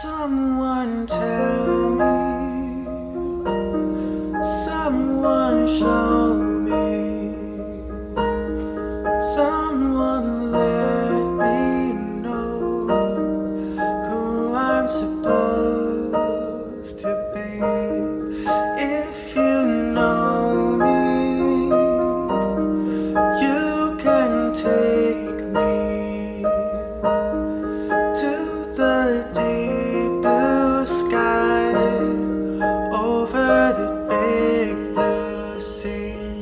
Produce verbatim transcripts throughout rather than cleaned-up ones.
Someone tell me, someone show me, someone let me know who I'm supposed to be. If you know me, you can take me to the deep blue sky, over the big blue sea.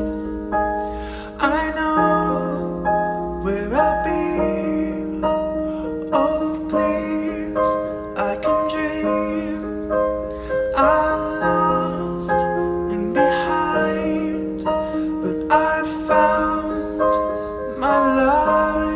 I know where I'll be. Oh please, I can dream. I'm lost and behind, but I found my life.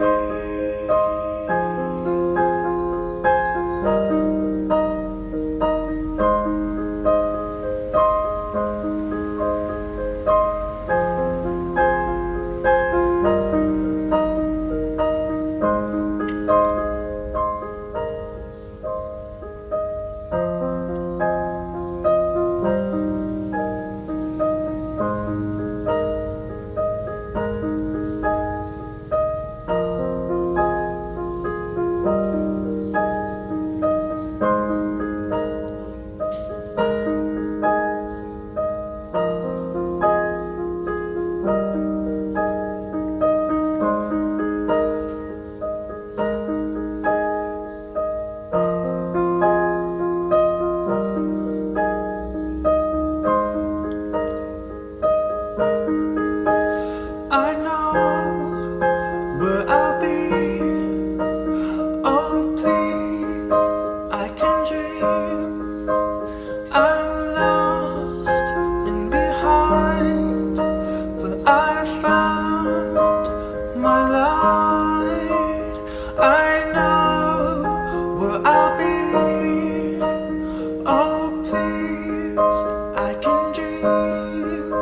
I know where I'll be. Oh please, I can dream. I'm lost and behind, but I found my light. I know where I'll be. Oh please, I can dream.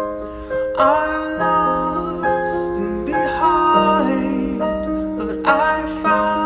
I'm lost and behind, but I found